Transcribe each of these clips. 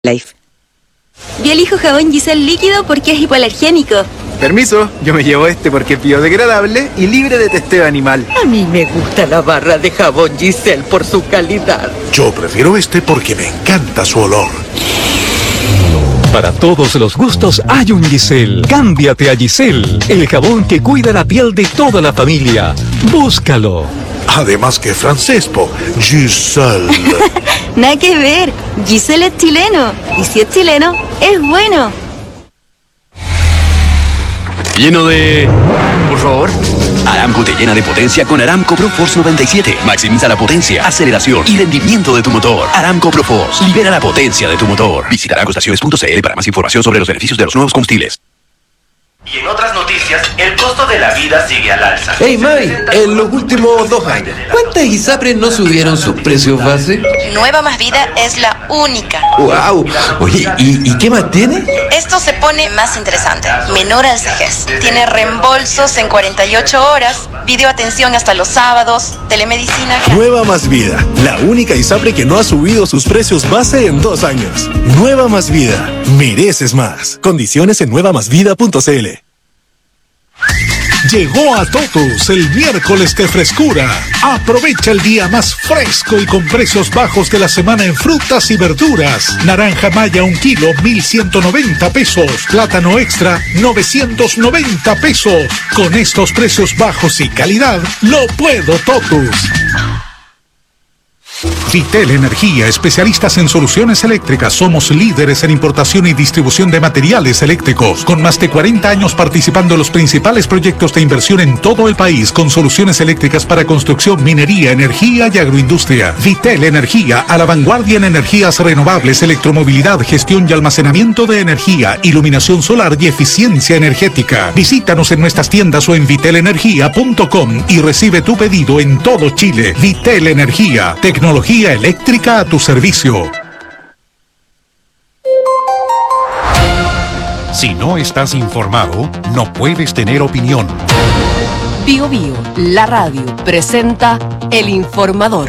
Life. Yo elijo jabón Giselle líquido porque es hipoalergénico. Permiso, yo me llevo este porque es biodegradable y libre de testeo animal. A mí me gusta la barra de jabón Giselle por su calidad. Yo prefiero este porque me encanta su olor. Para todos los gustos hay un Giselle. Cámbiate a Giselle, el jabón que cuida la piel de toda la familia. Búscalo. Además que francés, Giselle. Nada que ver, Giselle es chileno. Y si es chileno, es bueno. Lleno de... Por favor. Aramco te llena de potencia con Aramco ProForce 97. Maximiza la potencia, aceleración y rendimiento de tu motor. Aramco ProForce. Libera la potencia de tu motor. Visita aramcoestaciones.cl para más información sobre los beneficios de los nuevos combustibles. Y en otras noticias, el costo de la vida sigue al alza. Hey May, en los últimos 2 años, ¿cuántas ISAPRES no subieron sus precios base? Nueva Más Vida es la única. ¡Wow! Oye, ¿y qué más tiene? Esto se pone más interesante. Menor al CEGES. Tiene reembolsos en 48 horas, videoatención hasta los sábados, telemedicina. Nueva Más Vida, la única ISAPRE que no ha subido sus precios base en 2 años. Nueva Más Vida, mereces más. Condiciones en nuevamasvida.cl. Llegó a Totus el miércoles de frescura. Aprovecha el día más fresco y con precios bajos de la semana en frutas y verduras. Naranja maya 1 kilo, 1,190 pesos. Plátano extra, 990 pesos. Con estos precios bajos y calidad, lo puedo Totus. Vitel Energía, especialistas en soluciones eléctricas. Somos líderes en importación y distribución de materiales eléctricos, con más de 40 años participando en los principales proyectos de inversión en todo el país, con soluciones eléctricas para construcción, minería, energía y agroindustria. Vitel Energía, a la vanguardia en energías renovables, electromovilidad, gestión y almacenamiento de energía, iluminación solar y eficiencia energética. Visítanos en nuestras tiendas o en vitelenergia.com y recibe tu pedido en todo Chile. Vitel Energía, tecnología eléctrica a tu servicio. Si no estás informado, no puedes tener opinión. Bio Bio, la radio, presenta El Informador.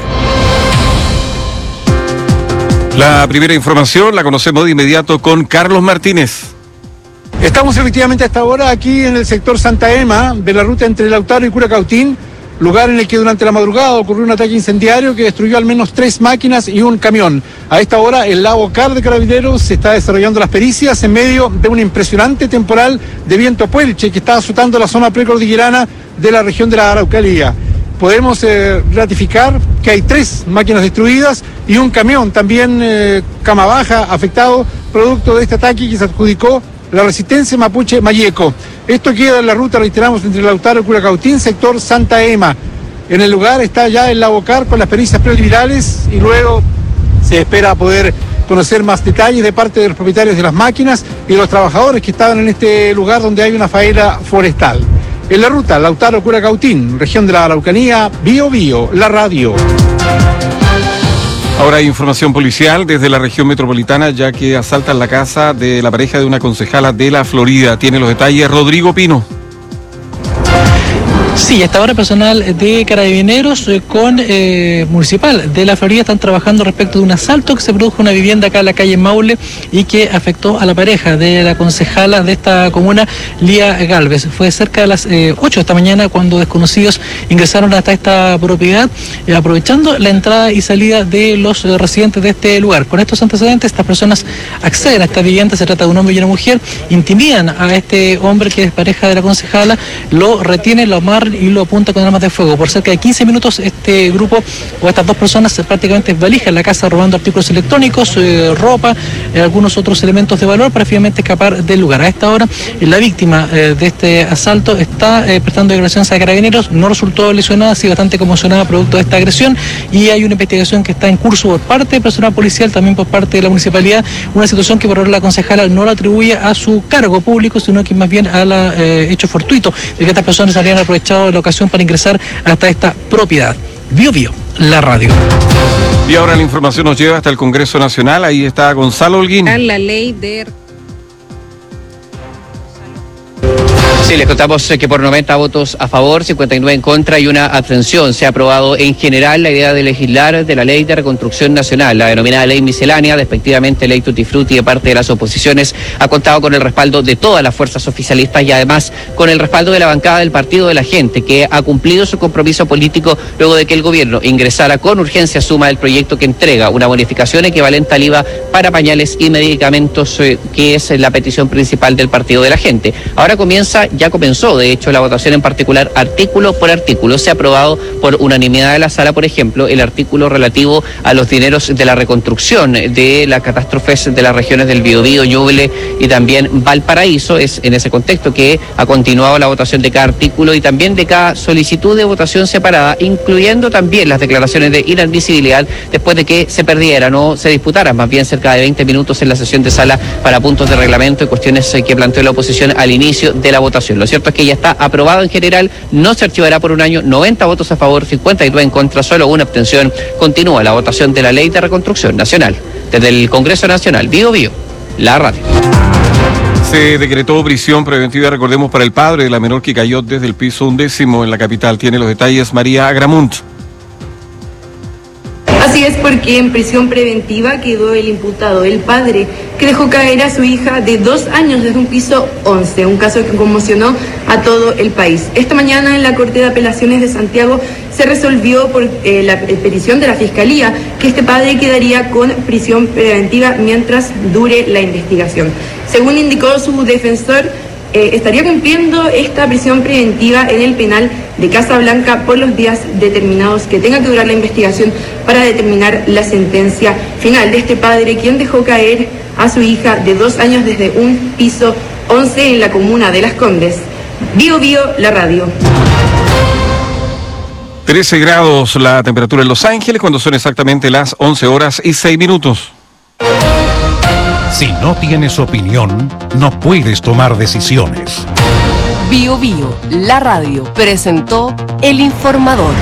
La primera información la conocemos de inmediato con Carlos Martínez. Estamos efectivamente hasta ahora aquí en el sector Santa Ema, de la ruta entre Lautaro y Curacautín, lugar en el que durante la madrugada ocurrió un ataque incendiario que destruyó al menos 3 máquinas y un camión. A esta hora, el lago Car de Carabineros se está desarrollando las pericias en medio de un impresionante temporal de viento puelche que está azotando la zona precordillerana de la región de la Araucanía. Podemos ratificar que hay 3 máquinas destruidas y un camión también cama baja afectado producto de este ataque que se adjudicó la Resistencia Mapuche Mayeco. Esto queda en la ruta, reiteramos, entre Lautaro y Curacautín, sector Santa Ema. En el lugar está ya el lago Car con las pericias preliminares y luego se espera poder conocer más detalles de parte de los propietarios de las máquinas y de los trabajadores que estaban en este lugar donde hay una faena forestal. En la ruta Lautaro-Curacautín, región de la Araucanía, Bio Bio, la radio. Ahora hay información policial desde la región metropolitana, ya que asaltan la casa de la pareja de una concejala de la Florida. Tiene los detalles Rodrigo Pino. Sí, hasta ahora personal de Carabineros con Municipal de la Florida están trabajando respecto de un asalto que se produjo en una vivienda acá en la calle Maule y que afectó a la pareja de la concejala de esta comuna, Lía Galvez. Fue cerca de las 8 de esta mañana cuando desconocidos ingresaron hasta esta propiedad, aprovechando la entrada y salida de los residentes de este lugar. Con estos antecedentes, estas personas acceden a esta vivienda, se trata de un hombre y una mujer, intimidan a este hombre que es pareja de la concejala, lo retienen, lo amarran y lo apunta con armas de fuego. Por cerca de 15 minutos este grupo o estas 2 personas prácticamente valijan la casa robando artículos electrónicos, ropa, algunos otros elementos de valor para finalmente escapar del lugar. A esta hora la víctima de este asalto está prestando declaraciones a Carabineros, no resultó lesionada, sí bastante conmocionada producto de esta agresión y hay una investigación que está en curso por parte del personal policial, también por parte de la municipalidad, una situación que por ahora la concejala no la atribuye a su cargo público, sino que más bien al hecho fortuito de que estas personas habrían aprovechado la ocasión para ingresar hasta esta propiedad. Bio Bio, la radio. Y ahora la información nos lleva hasta el Congreso Nacional. Ahí está Gonzalo Holguín. La ley de... Sí, les contamos que por 90 votos a favor, 59 en contra y una abstención se ha aprobado en general la idea de legislar de la Ley de Reconstrucción Nacional, la denominada Ley Miscelánea, despectivamente Ley Tutti Frutti de parte de las oposiciones, ha contado con el respaldo de todas las fuerzas oficialistas y además con el respaldo de la bancada del Partido de la Gente, que ha cumplido su compromiso político luego de que el gobierno ingresara con urgencia suma el proyecto que entrega una bonificación equivalente al IVA para pañales y medicamentos, que es la petición principal del Partido de la Gente. Ahora ya comenzó, de hecho, la votación en particular artículo por artículo. Se ha aprobado por unanimidad de la sala, por ejemplo, el artículo relativo a los dineros de la reconstrucción de las catástrofes de las regiones del Biobío, Ñuble y también Valparaíso. Es en ese contexto que ha continuado la votación de cada artículo y también de cada solicitud de votación separada, incluyendo también las declaraciones de inadmisibilidad después de que se perdieran o se disputaran más bien cerca de 20 minutos en la sesión de sala para puntos de reglamento y cuestiones que planteó la oposición al inicio de la votación. Lo cierto es que ya está aprobado en general, no se archivará por un año, 90 votos a favor, 52 en contra, solo una abstención. Continúa la votación de la Ley de Reconstrucción Nacional. Desde el Congreso Nacional, Bio, la radio. Se decretó prisión preventiva, recordemos, para el padre de la menor que cayó desde el piso 11º en la capital. Tiene los detalles María Agramunt. Así es, porque en prisión preventiva quedó el imputado, el padre, que dejó caer a su hija de 2 años desde un piso 11, un caso que conmocionó a todo el país. Esta mañana en la Corte de Apelaciones de Santiago se resolvió por la petición de la Fiscalía que este padre quedaría con prisión preventiva mientras dure la investigación. Según indicó su defensor, estaría cumpliendo esta prisión preventiva en el penal de Casablanca por los días determinados que tenga que durar la investigación para determinar la sentencia final de este padre, quien dejó caer a su hija de 2 años desde un piso 11 en la comuna de Las Condes. Bio, la radio. 13 grados la temperatura en Los Ángeles cuando son exactamente las 11:06. Si no tienes opinión, no puedes tomar decisiones. Bio, la radio, presentó El Informador.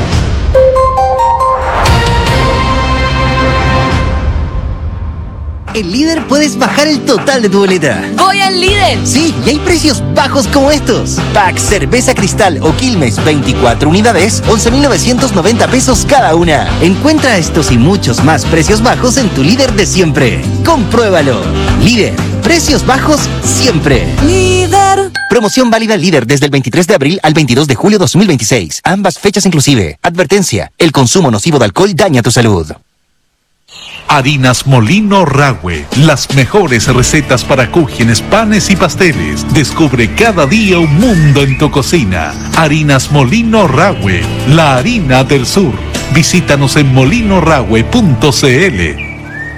En Líder puedes bajar el total de tu boleta. ¡Voy al Líder! Sí, y hay precios bajos como estos. Pack Cerveza Cristal o Quilmes, 24 unidades, 11.990 pesos cada una. Encuentra estos y muchos más precios bajos en tu Líder de siempre. Compruébalo. Líder, precios bajos siempre. Líder. Promoción válida Líder desde el 23 de abril al 22 de julio 2026. Ambas fechas inclusive. Advertencia, el consumo nocivo de alcohol daña tu salud. Harinas Molino Rahue, las mejores recetas para cúgenes, panes y pasteles. Descubre cada día un mundo en tu cocina. Harinas Molino Rahue, la harina del sur. Visítanos en molinorahue.cl.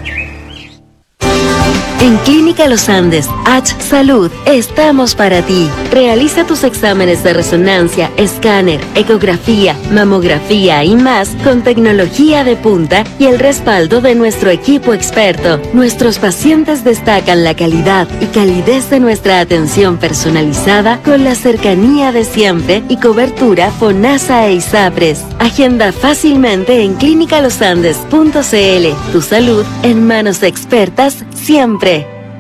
En Clínica Los Andes, H Salud, estamos para ti. Realiza tus exámenes de resonancia, escáner, ecografía, mamografía y más con tecnología de punta y el respaldo de nuestro equipo experto. Nuestros pacientes destacan la calidad y calidez de nuestra atención personalizada con la cercanía de siempre y cobertura FONASA e ISAPRES. Agenda fácilmente en clinicalosandes.cl. Tu salud en manos expertas siempre.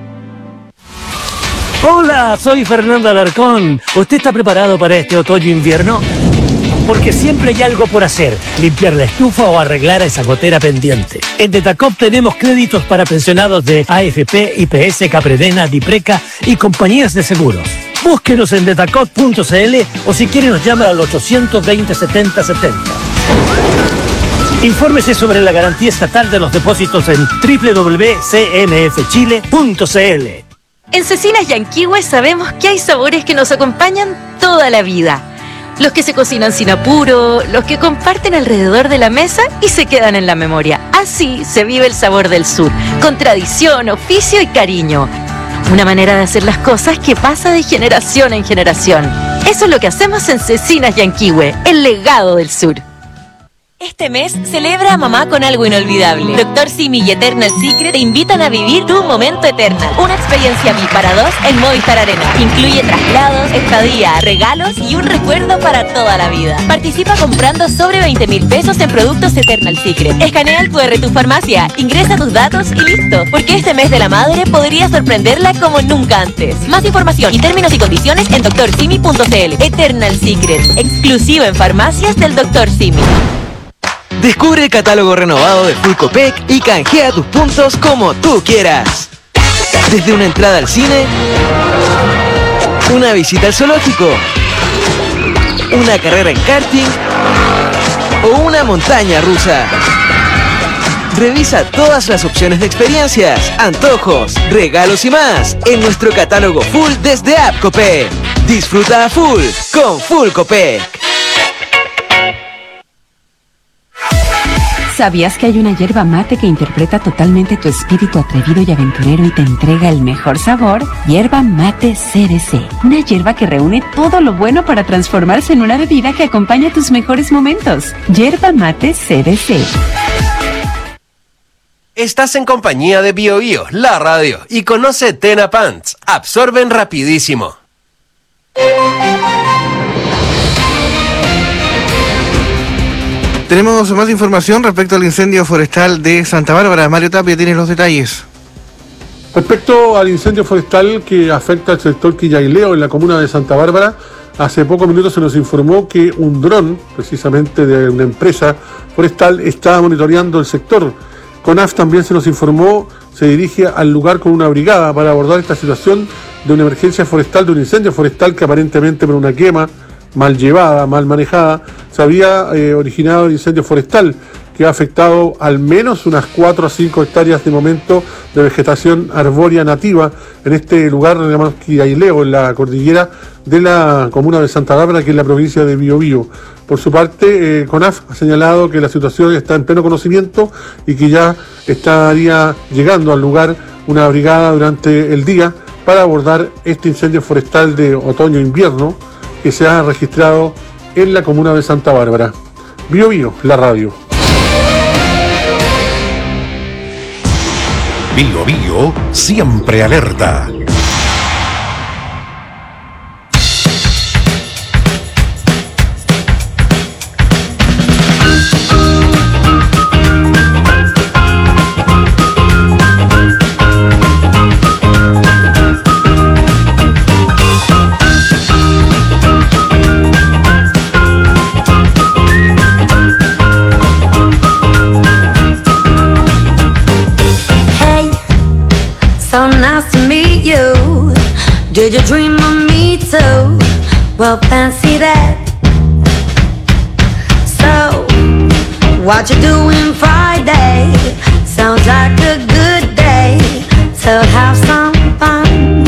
Hola, soy Fernando Alarcón. ¿Usted está preparado para este otoño-invierno? Porque siempre hay algo por hacer, limpiar la estufa o arreglar esa gotera pendiente. En Detacop tenemos créditos para pensionados de AFP, IPS, Capredena, Dipreca y compañías de seguros. Búsquenos en detacop.cl o si quiere nos llama al 820 70 70. Infórmese sobre la garantía estatal de los depósitos en www.cmfchile.cl. En Cecinas Yanquihue sabemos que hay sabores que nos acompañan toda la vida. Los que se cocinan sin apuro, los que comparten alrededor de la mesa y se quedan en la memoria. Así se vive el sabor del sur, con tradición, oficio y cariño. Una manera de hacer las cosas que pasa de generación en generación. Eso es lo que hacemos en Cecinas Yanquihue, el legado del sur. Este mes celebra a mamá con algo inolvidable. Dr. Simi y Eternal Secret te invitan a vivir tu momento Eternal. Una experiencia VIP para dos en Movistar Arena. Incluye traslados, estadía, regalos y un recuerdo para toda la vida. Participa comprando sobre 20.000 pesos en productos Eternal Secret. Escanea el QR tu farmacia, ingresa tus datos y listo. Porque este mes de la madre podría sorprenderla como nunca antes. Más información y términos y condiciones en drsimi.cl. Eternal Secret, exclusivo en farmacias del Dr. Simi. Descubre el catálogo renovado de Full Copec y canjea tus puntos como tú quieras. Desde una entrada al cine, una visita al zoológico, una carrera en karting o una montaña rusa. Revisa todas las opciones de experiencias, antojos, regalos y más en nuestro catálogo Full desde App Copec. Disfruta a full con Full Copec. ¿Sabías que hay una yerba mate que interpreta totalmente tu espíritu atrevido y aventurero y te entrega el mejor sabor? Yerba Mate CBC. Una yerba que reúne todo lo bueno para transformarse en una bebida que acompaña tus mejores momentos. Yerba Mate CBC. Estás en compañía de Bio Bio, la radio, y conoce Tena Pants. Absorben rapidísimo. Tenemos más información respecto al incendio forestal de Santa Bárbara. Mario Tapia tiene los detalles. Respecto al incendio forestal que afecta al sector Quillaileo en la comuna de Santa Bárbara, hace pocos minutos se nos informó que un dron, precisamente de una empresa forestal, estaba monitoreando el sector. CONAF también se nos informó, se dirige al lugar con una brigada para abordar esta situación de una emergencia forestal, de un incendio forestal que aparentemente por una quema mal llevada, mal manejada, se había originado el incendio forestal que ha afectado al menos unas 4 a 5 hectáreas de momento de vegetación arbórea nativa en este lugar llamado Quillaileo, en la cordillera de la comuna de Santa Bárbara, que es la provincia de Biobío. Por su parte, CONAF ha señalado que la situación está en pleno conocimiento y que ya estaría llegando al lugar una brigada durante el día para abordar este incendio forestal de otoño-invierno que se ha registrado en la comuna de Santa Bárbara. Bio Bio, la radio. Bio Bio, siempre alerta. Did you dream of me too? Well, fancy that. So, what you doing Friday? Sounds like a good day to have some fun.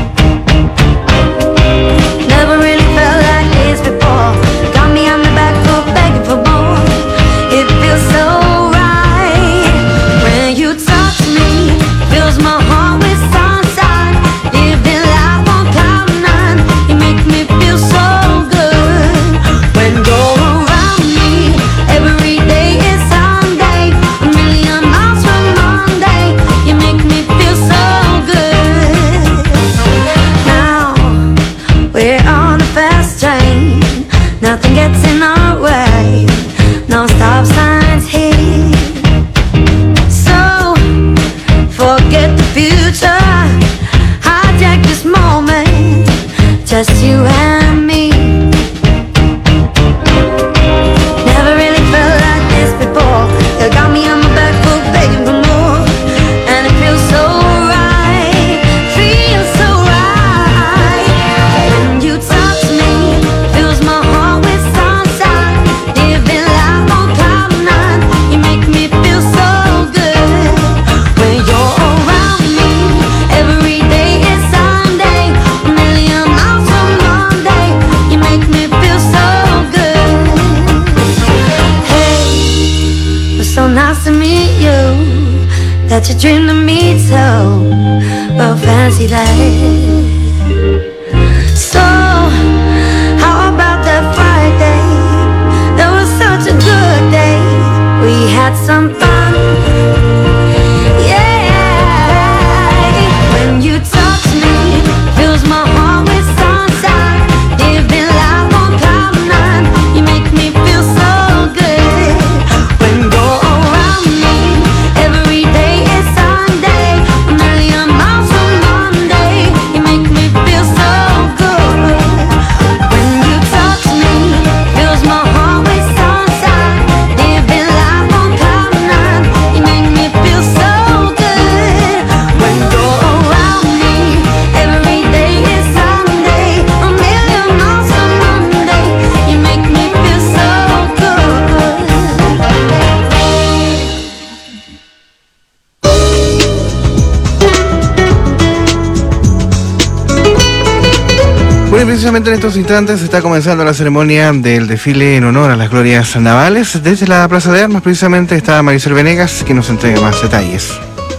Never really felt like this before. Got me on the back foot begging for more. It feels so right when you touch me. Fills my heart with sunshine. Living life on cloud nine. You make me feel so good when you're around me. Every day is Sunday. A million miles from Monday. You make me feel so good. Now we're on a fast train. Nothing gets in our way. No stop signs here. So forget the future. Hijack this moment. Just you and me. Never really felt like this before. You got me on my back foot begging for more. And it feels so right. Feels so right. When you touch me, fills my heart with sunshine. Living life on cloud nine. You make me feel so good when you're around me. Every day is Sunday. A million miles from Monday. You make me feel so good. Hey, it was so nice to meet you. That you dreamed of me too. Well, fancy that. So, how about that Friday? That was such a good day. precisamente en estos instantes está comenzando la ceremonia del desfile en honor a las glorias navales. Desde la Plaza de Armas precisamente está Maricel Venegas, que nos entrega más detalles.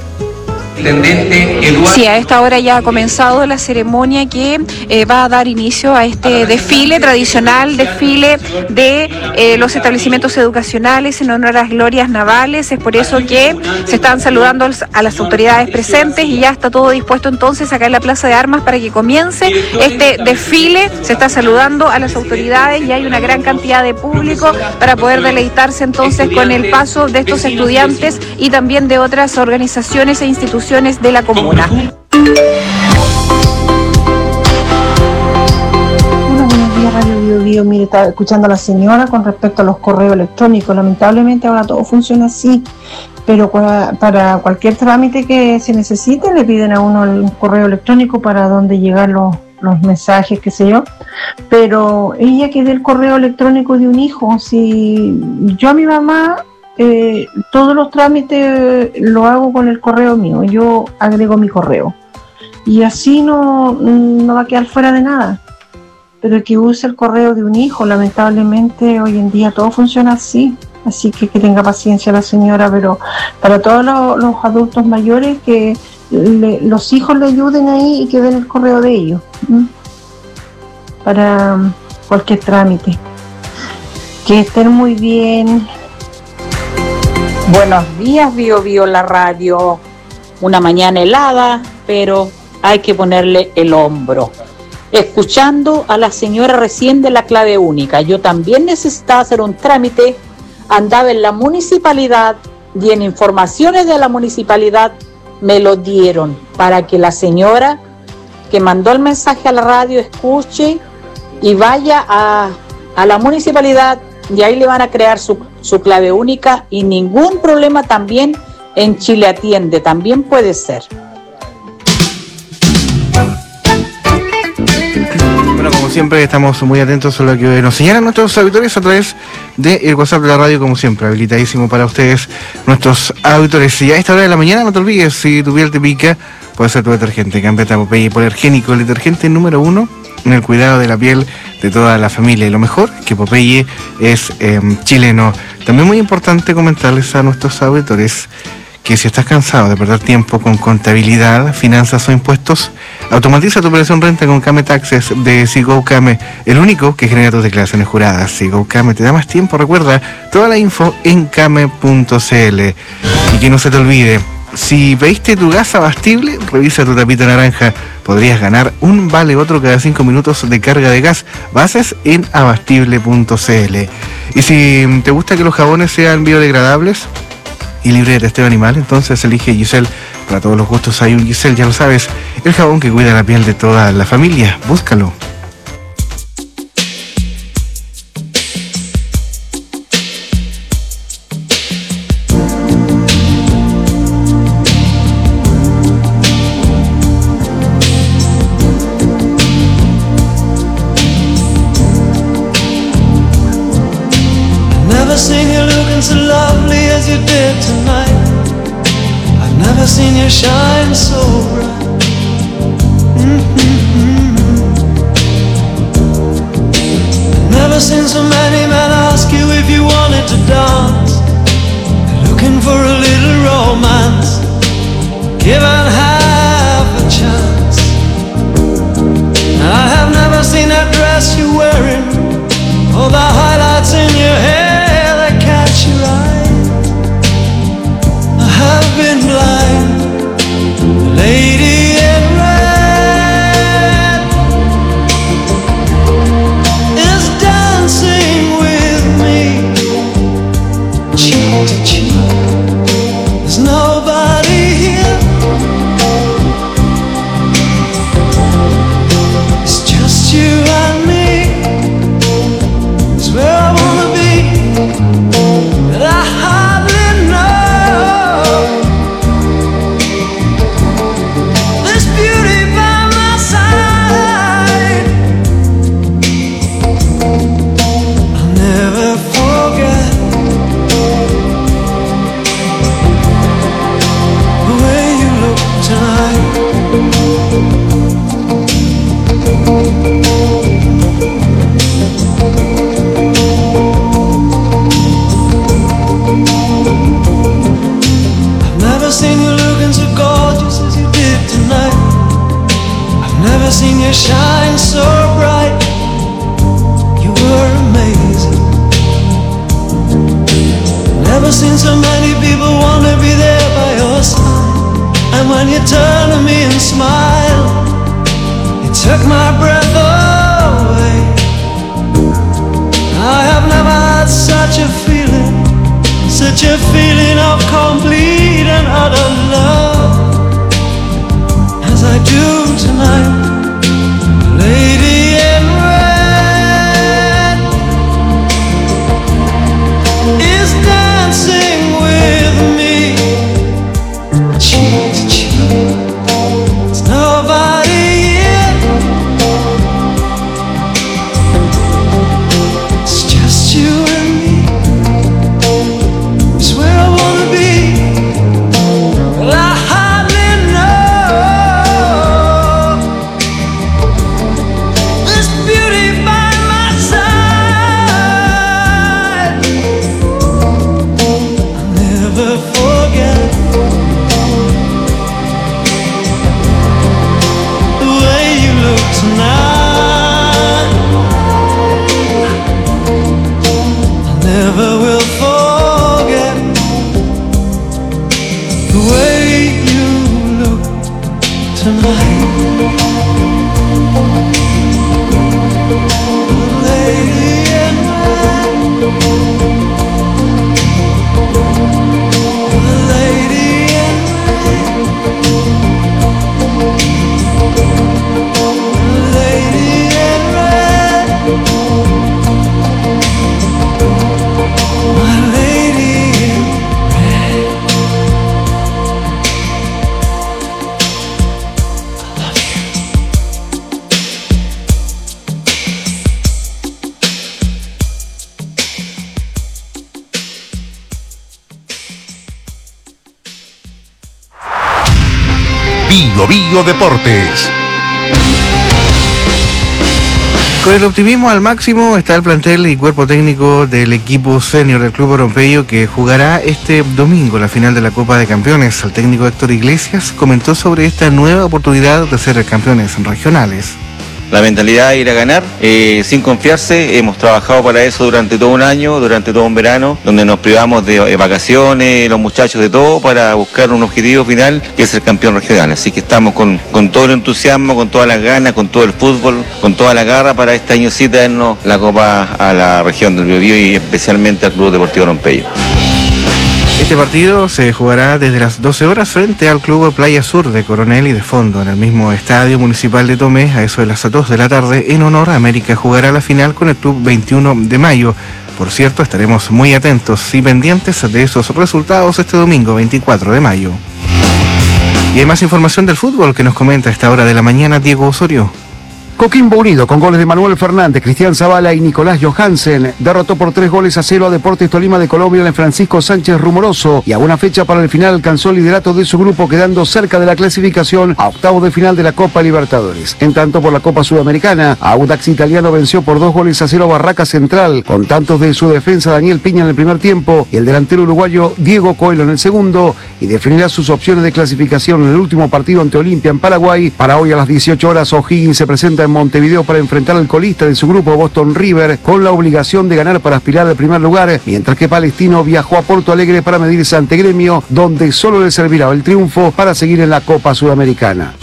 Sí, a esta hora ya ha comenzado la ceremonia que va a dar inicio a este desfile tradicional, desfile de los establecimientos educacionales en honor a las glorias navales. Es por eso que se están saludando a las autoridades presentes y ya está todo dispuesto entonces acá en la Plaza de Armas para que comience este desfile. Se está saludando a las autoridades y hay una gran cantidad de público para poder deleitarse entonces con el paso de estos estudiantes y también de otras organizaciones e instituciones de la comuna. Buenos días, Radio Bio Bio. Mire, estaba escuchando a la señora con respecto a los correos electrónicos. Lamentablemente ahora todo funciona así, pero para cualquier trámite que se necesite le piden a uno el correo electrónico para donde llegan los mensajes, qué sé yo. Pero ella que dé el correo electrónico de un hijo, si yo a mi mamá todos los trámites lo hago con el correo mío, yo agrego mi correo y así no va a quedar fuera de nada. Pero el que use el correo de un hijo, lamentablemente hoy en día todo funciona así que tenga paciencia la señora, pero para todos los adultos mayores que los hijos le ayuden ahí y que den el correo de ellos para cualquier trámite. Que estén muy bien. Buenos días, Bio Bio, la radio. Una mañana helada, pero hay que ponerle el hombro. Escuchando a la señora recién de la clave única, yo también necesitaba hacer un trámite, andaba en la municipalidad y en informaciones de la municipalidad me lo dieron para que la señora que mandó el mensaje a la radio escuche y vaya a la municipalidad y ahí le van a crear su clave única y ningún problema. También en Chile Atiende, también puede ser. Bueno, como siempre estamos muy atentos a lo que nos señalan nuestros auditores a través del WhatsApp de la radio, como siempre, habilitadísimo para ustedes, nuestros auditores. Y a esta hora de la mañana no te olvides, si tu piel te pica, puede ser tu detergente Gambetta Popeye Hipoalergénico, el detergente número 1 en el cuidado de la piel de toda la familia. Y lo mejor, que Popeye es chileno. También muy importante comentarles a nuestros auditores que si estás cansado de perder tiempo con contabilidad, finanzas o impuestos, automatiza tu operación renta con Came Taxes de Sigo Came, el único que genera tus declaraciones juradas. Sigo Came te da más tiempo. Recuerda, toda la info en came.cl. Y que no se te olvide, si pediste tu gas abastible, revisa tu tapita naranja. Podrías ganar un vale otro cada 5 minutos de carga de gas. Bases en abastible.cl. Y si te gusta que los jabones sean biodegradables y libres de testeo animal, entonces elige Giselle. Para todos los gustos hay un Giselle, ya lo sabes, el jabón que cuida la piel de toda la familia. Búscalo. Shine so bright. Never seen so many men ask you if you wanted to dance. Looking for a little romance, given half a chance. I have never seen that dress you're wearing, or the highlights in your hair that catch your eye. I have been blind. Lady in red is dancing with me, cheek to cheek. There's nobody here seen you shine so bright. You were amazing. Never seen so many people wanna be there by your side. And when you turn to me and smile, it took my breath away. I have never had such a feeling of complete and utter love as I do tonight. Lady in red is dancing with me, cheek to cheek. There's nobody here, it's just you and me. It's where I wanna be. Well, I hardly know this beauty by my side. I'll never forget the way you look tonight. I never will forget the way you look tonight. Lady in red, lady in red, lady in red, my lady in red. Bio Bio Deportes. Con el optimismo al máximo está el plantel y cuerpo técnico del equipo senior del Club Orompeyo, que jugará este domingo la final de la Copa de Campeones. El técnico Héctor Iglesias comentó sobre esta nueva oportunidad de ser campeones regionales. La mentalidad de ir a ganar, sin confiarse. Hemos trabajado para eso durante todo un año, durante todo un verano, donde nos privamos de vacaciones, los muchachos de todo, para buscar un objetivo final, que es ser campeón regional. Así que estamos con todo el entusiasmo, con todas las ganas, con todo el fútbol, con toda la garra para este año sí darnos la Copa a la región del Biobío y especialmente al Club Deportivo Orompeyo. Este partido se jugará desde las 12 horas frente al Club Playa Sur de Coronel y de Fondo, en el mismo Estadio Municipal de Tomé, a eso de las 2 de la tarde. En honor a América jugará la final con el Club 21 de Mayo. Por cierto, estaremos muy atentos y pendientes de esos resultados este domingo 24 de mayo. Y hay más información del fútbol que nos comenta a esta hora de la mañana Diego Osorio. Coquimbo Unido, con goles de Manuel Fernández, Cristian Zavala y Nicolás Johansen, derrotó por 3-0 a Deportes Tolima de Colombia en Francisco Sánchez Rumoroso, y a una fecha para el final alcanzó el liderato de su grupo, quedando cerca de la clasificación a octavos de final de la Copa Libertadores. En tanto, por la Copa Sudamericana, Audax Italiano venció por 2-0 a Barraca Central, con tantos de su defensa Daniel Piña en el primer tiempo y el delantero uruguayo Diego Coelho en el segundo, y definirá sus opciones de clasificación en el último partido ante Olimpia en Paraguay. Para hoy a las 18 horas, O'Higgins se presenta en Montevideo para enfrentar al colista de su grupo, Boston River, con la obligación de ganar para aspirar al primer lugar, mientras que Palestino viajó a Porto Alegre para medirse ante Gremio, donde solo le servirá el triunfo para seguir en la Copa Sudamericana.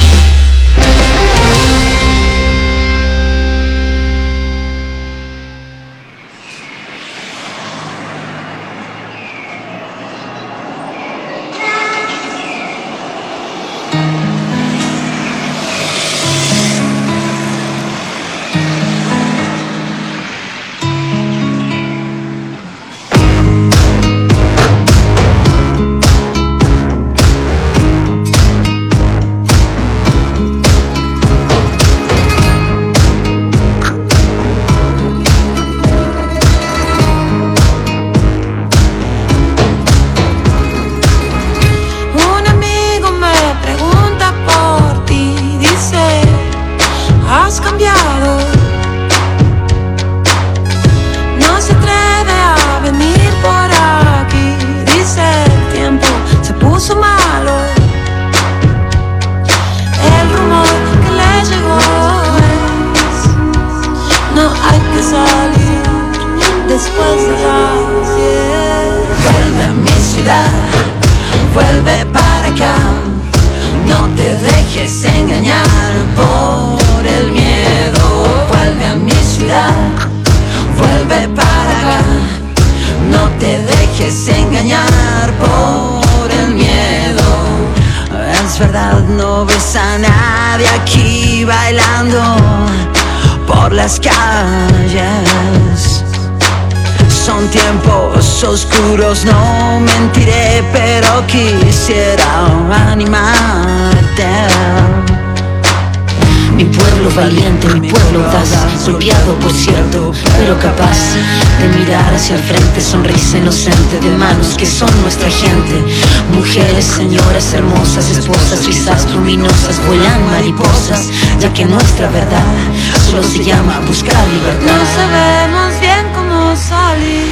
engañar por el miedo. Vuelve a mi ciudad, vuelve para acá. No te dejes engañar por el miedo. Es verdad, no ves a nadie aquí bailando por las calles. Son tiempos oscuros, no mentiré, pero quisiera animarte. Mi pueblo valiente, mi pueblo audaz, golpeado por cierto, pero capaz de mirar hacia el frente, sonrisa inocente de manos que son nuestra gente. Mujeres, señoras hermosas, esposas, risas luminosas, vuelan mariposas, ya que nuestra verdad solo se llama buscar libertad. No sabemos bien cómo salir,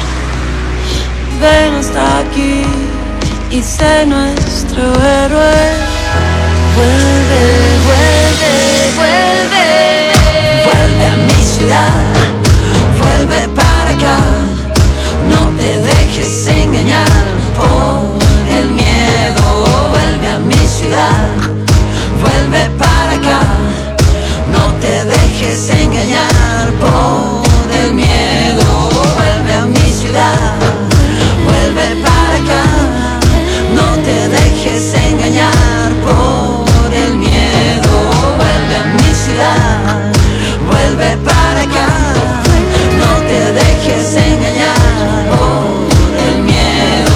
ven hasta aquí y sé nuestro héroe. Vuelve, vuelve, vuelve. Vuelve a mi ciudad, vuelve para acá. No te dejes engañar por el miedo. Vuelve a mi ciudad, vuelve para acá. No te dejes engañar por el miedo. Vuelve a mi ciudad, vuelve para acá. No te dejes engañar por el miedo. Vuelve a mi ciudad, vuelve para acá. No te dejes engañar por el miedo.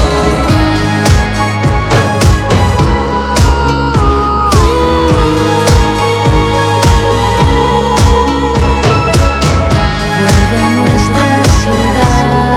Vuelve a nuestra ciudad,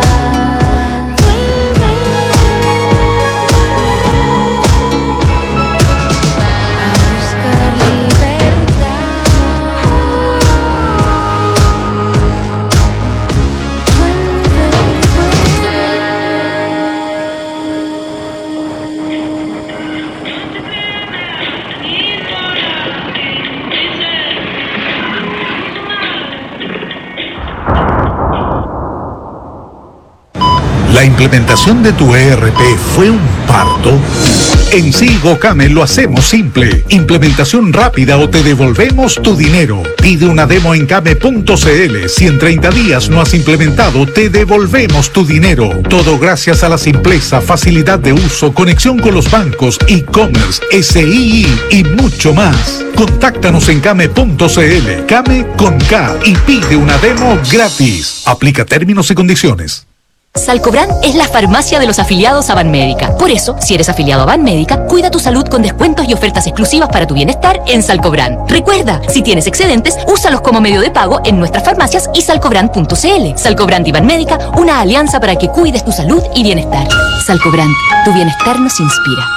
¿La implementación de tu ERP fue un parto? En Sigo Came lo hacemos simple. Implementación rápida o te devolvemos tu dinero. Pide una demo en came.cl. Si en 30 días no has implementado, te devolvemos tu dinero. Todo gracias a la simpleza, facilidad de uso, conexión con los bancos, e-commerce, SII y mucho más. Contáctanos en came.cl. Came con K y pide una demo gratis. Aplica términos y condiciones. Salcobran es la farmacia de los afiliados a Banmédica. Por eso, si eres afiliado a Banmédica, cuida tu salud con descuentos y ofertas exclusivas para tu bienestar en Salcobran. Recuerda, si tienes excedentes, úsalos como medio de pago en nuestras farmacias y salcobran.cl. Salcobran y Banmédica, una alianza para que cuides tu salud y bienestar. Salcobran, tu bienestar nos inspira.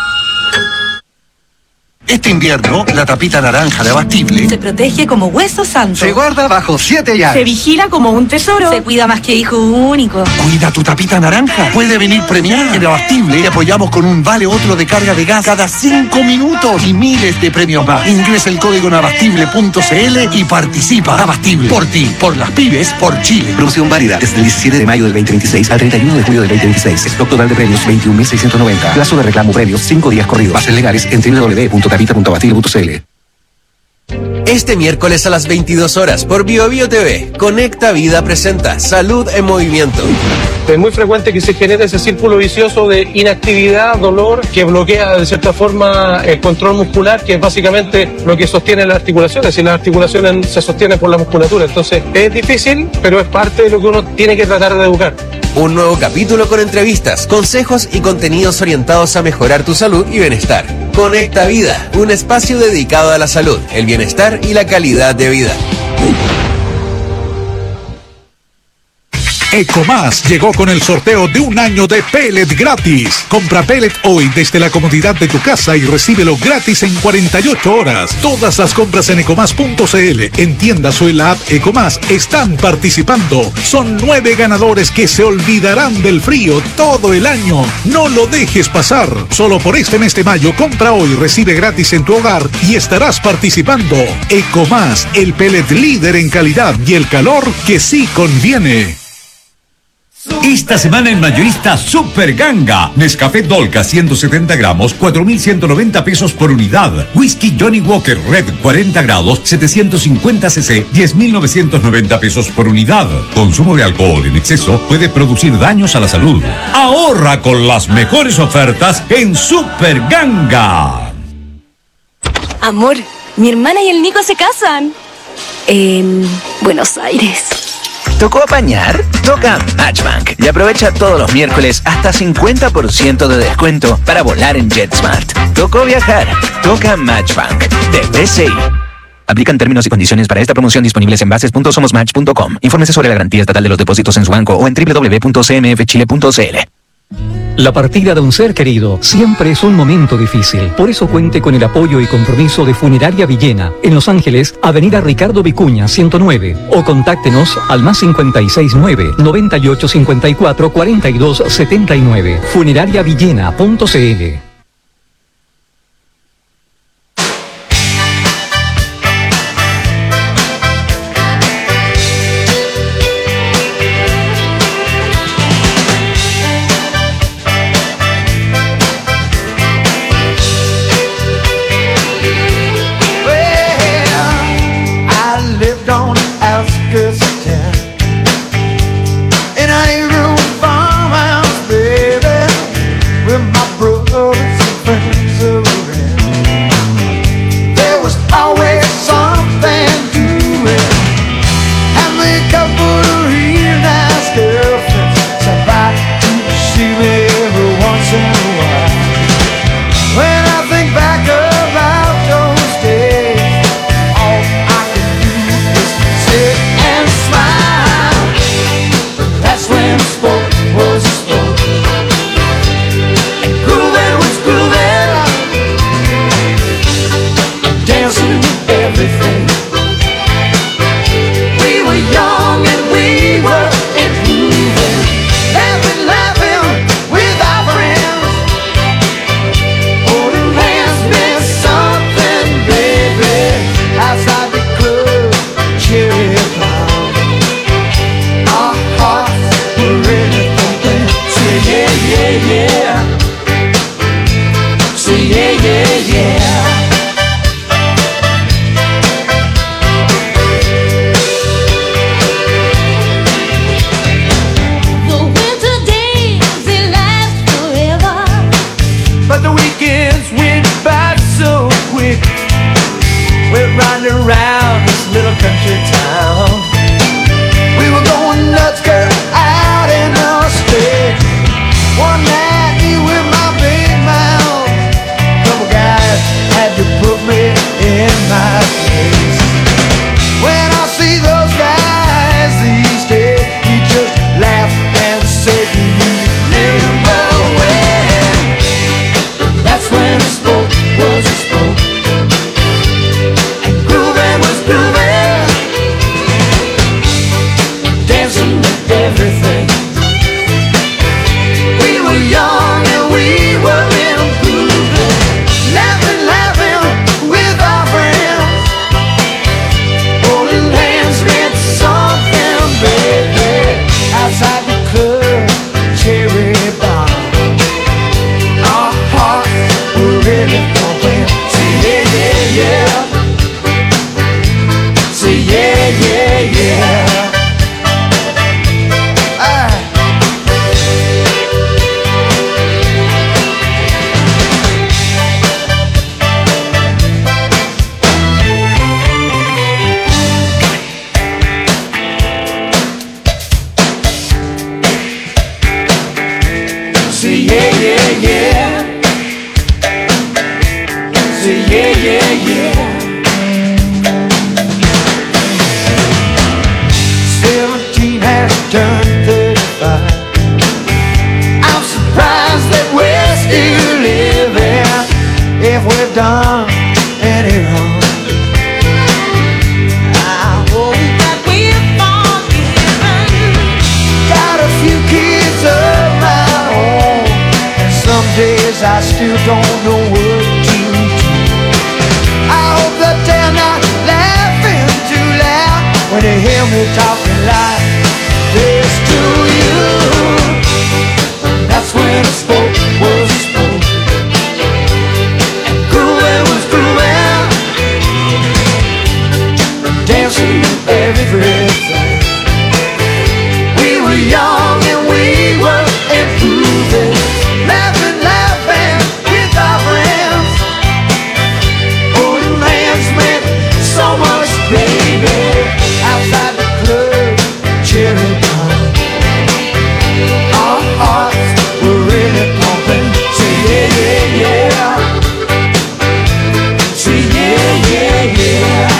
Este invierno, la tapita naranja de Abastible se protege como hueso santo. se guarda bajo 7 llaves. Se vigila como un tesoro. Se cuida más que hijo único. Cuida tu tapita naranja. Puede venir premiada. En Abastible te apoyamos con un vale otro de carga de gas cada 5 minutos y miles de premios más. Ingresa el código en abastible.cl y participa. Abastible. Por ti, por las pymes, por Chile. Promoción válida desde el 17 de mayo del 2026 al 31 de julio del 2026. Stock total de premios 21.690. Plazo de reclamo premios 5 días corridos. Bases legales en www.capita.abastible.cl. Este miércoles a las 22 horas por BioBio TV, Conecta Vida presenta Salud en Movimiento. Es muy frecuente que se genere ese círculo vicioso de inactividad, dolor, que bloquea de cierta forma el control muscular, que es básicamente lo que sostiene las articulaciones, y las articulaciones se sostienen por la musculatura. Entonces es difícil, pero es parte de lo que uno tiene que tratar de educar. Un nuevo capítulo con entrevistas, consejos y contenidos orientados a mejorar tu salud y bienestar. Conecta Vida, un espacio dedicado a la salud, el bienestar y la calidad de vida. Ecomás llegó con el sorteo de un año de pellet gratis. Compra pellet hoy desde la comodidad de tu casa y recíbelo gratis en 48 horas. Todas las compras en ecomás.cl, en tiendas o en la app Ecomás están participando. Son 9 ganadores que se olvidarán del frío todo el año. No lo dejes pasar. Solo por este mes de mayo, compra hoy, recibe gratis en tu hogar y estarás participando. Ecomás, el pellet líder en calidad y el calor que sí conviene. Esta semana en mayorista Super Ganga. Nescafé Dolca 170 gramos, 4.190 pesos por unidad. Whisky Johnny Walker Red 40 grados, 750 cc, 10.990 pesos por unidad. Consumo de alcohol en exceso puede producir daños a la salud. Ahorra con las mejores ofertas en Super Ganga. Amor, mi hermana y el Nico se casan. En Buenos Aires. ¿Tocó apañar? Toca Matchbank y aprovecha todos los miércoles hasta 50% de descuento para volar en JetSmart. ¿Tocó viajar? Toca Matchbank de BCI. Aplican términos y condiciones para esta promoción disponibles en bases.somosmatch.com. Infórmese sobre la garantía estatal de los depósitos en su banco o en www.cmfchile.cl. La partida de un ser querido siempre es un momento difícil. Por eso cuente con el apoyo y compromiso de Funeraria Villena, en Los Ángeles, Avenida Ricardo Vicuña, 109. O contáctenos al +569 9854 4279. Funerariavillena.cl. everything. We were young and we were improving, laughing with our friends. Holding hands meant so much, baby. Outside the club, cherry pie. Our hearts were really pumping. Say yeah, yeah, yeah. Say yeah, yeah, yeah.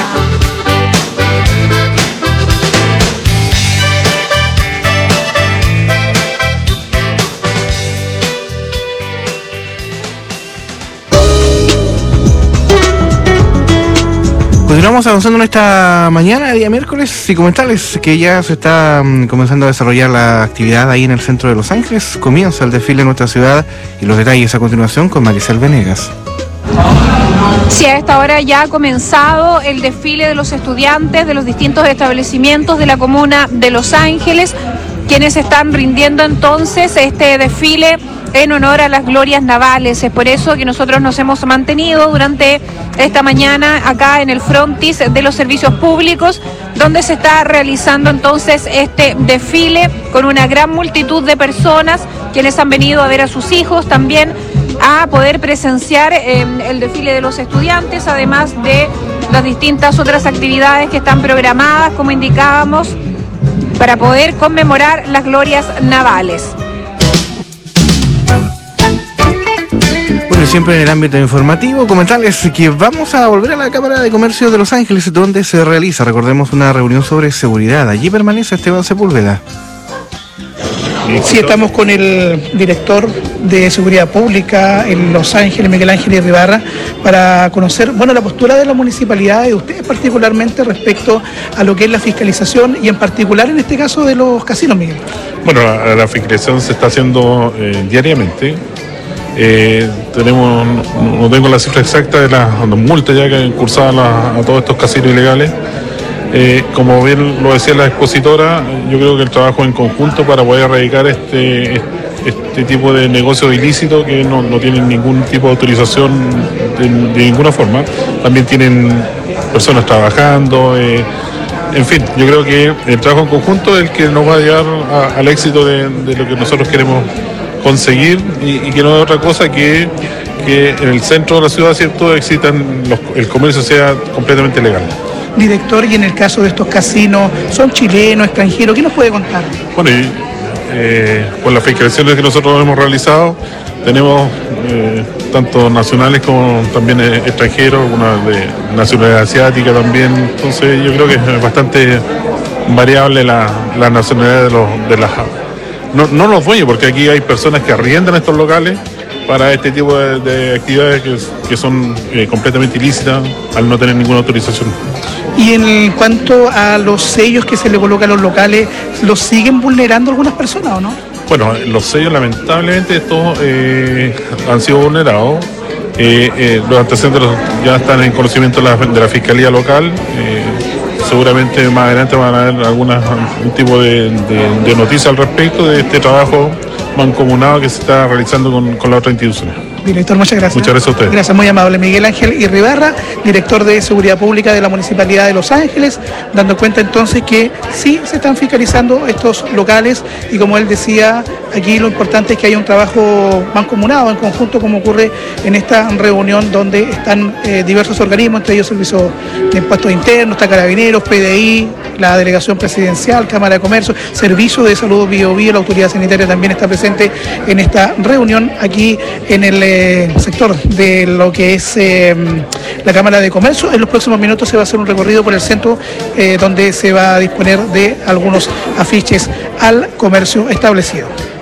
Continuamos avanzando en esta mañana, día miércoles, y comentarles que ya se está comenzando a desarrollar la actividad ahí en el centro de Los Ángeles. Comienza el desfile en nuestra ciudad y los detalles a continuación con Maricel Venegas. Sí, a esta hora ya ha comenzado el desfile de los estudiantes de los distintos establecimientos de la comuna de Los Ángeles, quienes están rindiendo entonces este desfile en honor a las glorias navales. Es por eso que nosotros nos hemos mantenido durante esta mañana acá en el frontis de los servicios públicos, donde se está realizando entonces este desfile con una gran multitud de personas quienes han venido a ver a sus hijos, también a poder presenciar el desfile de los estudiantes, además de las distintas otras actividades que están programadas, como indicábamos, para poder conmemorar las glorias navales. Bueno, siempre en el ámbito informativo, comentarles que vamos a volver a la Cámara de Comercio de Los Ángeles, donde se realiza, recordemos, una reunión sobre seguridad. Allí permanece Esteban Sepúlveda. Sí, estamos con el director de Seguridad Pública en Los Ángeles, Miguel Ángel Irribarra, para conocer, bueno, la postura de la municipalidad y de ustedes particularmente respecto a lo que es la fiscalización y en particular en este caso de los casinos, Miguel. Bueno, la fiscalización se está haciendo diariamente. No tengo la cifra exacta de las multas ya que han cursado a todos estos casinos ilegales. Como bien lo decía la expositora, yo creo que el trabajo en conjunto para poder erradicar este tipo de negocios ilícitos que no tienen ningún tipo de autorización de ninguna forma. También tienen personas trabajando. En fin, yo creo que el trabajo en conjunto es el que nos va a llevar al éxito de lo que nosotros queremos conseguir y que no es otra cosa que en el centro de la ciudad, ¿cierto?, el comercio sea completamente legal. Director, y en el caso de estos casinos, ¿son chilenos, extranjeros? ¿Qué nos puede contar? Bueno, con las fiscalizaciones que nosotros hemos realizado, tenemos tanto nacionales como también extranjeros, algunas de nacionalidad asiática también. Entonces yo creo que es bastante variable la nacionalidad de las... No los dueños, porque aquí hay personas que arriendan estos locales para este tipo de actividades que son completamente ilícitas al no tener ninguna autorización. Y en cuanto a los sellos que se le colocan a los locales, ¿los siguen vulnerando algunas personas o no? Bueno, los sellos lamentablemente estos han sido vulnerados. Los antecedentes ya están en conocimiento de la Fiscalía Local. Seguramente más adelante van a haber algún tipo de noticia al respecto de este trabajo mancomunado que se está realizando con las otras instituciones. Director, muchas gracias. Muchas gracias a usted. Gracias, muy amable. Miguel Ángel Irribarra, director de Seguridad Pública de la Municipalidad de Los Ángeles, dando cuenta entonces que sí se están fiscalizando estos locales y como él decía, aquí lo importante es que haya un trabajo mancomunado, en conjunto, como ocurre en esta reunión donde están diversos organismos, entre ellos Servicios de Impuestos Internos, está Carabineros, PDI, la Delegación Presidencial, Cámara de Comercio, Servicio de Salud Bio Bio, la Autoridad Sanitaria también está presente en esta reunión aquí en el sector de lo que es la Cámara de Comercio. En los próximos minutos se va a hacer un recorrido por el centro donde se va a disponer de algunos afiches al comercio establecido.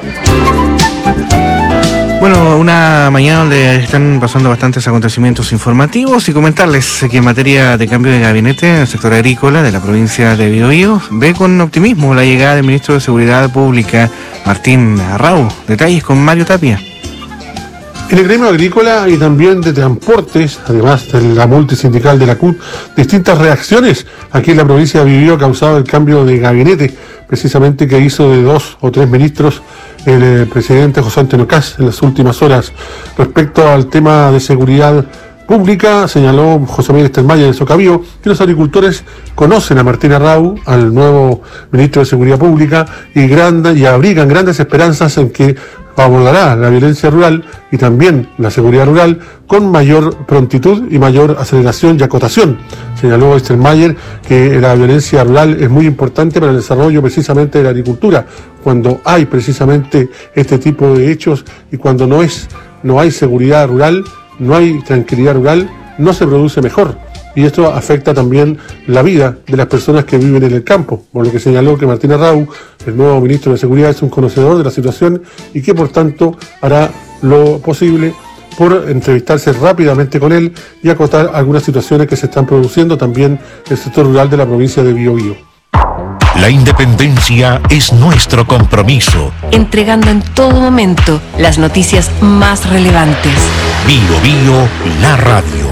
Bueno, una mañana donde están pasando bastantes acontecimientos informativos y comentarles que en materia de cambio de gabinete en el sector agrícola de la provincia de Biobío ve con optimismo la llegada del ministro de Seguridad Pública, Martín Arrau. Detalles con Mario Tapia. En el gremio agrícola y también de transportes, además de la multisindical de la CUT, distintas reacciones aquí en la provincia de Biobío ha causado el cambio de gabinete, precisamente que hizo de 2 o 3 ministros el presidente José Antonio Kast en las últimas horas respecto al tema de seguridad Pública, señaló José Miguel Stelmayer de Socavío, que los agricultores conocen a Martín Arrau, al nuevo ministro de Seguridad Pública, y abrigan grandes esperanzas en que abordará la violencia rural y también la seguridad rural con mayor prontitud y mayor aceleración y acotación. Señaló Stelmayer que la violencia rural es muy importante para el desarrollo precisamente de la agricultura, cuando hay precisamente este tipo de hechos y cuando no hay seguridad rural, no hay tranquilidad rural, no se produce mejor. Y esto afecta también la vida de las personas que viven en el campo, por lo que señaló que Martín Arrau, el nuevo ministro de Seguridad, es un conocedor de la situación y que por tanto hará lo posible por entrevistarse rápidamente con él y acotar algunas situaciones que se están produciendo también en el sector rural de la provincia de Biobío. La independencia es nuestro compromiso. Entregando en todo momento las noticias más relevantes. Biobío, la radio.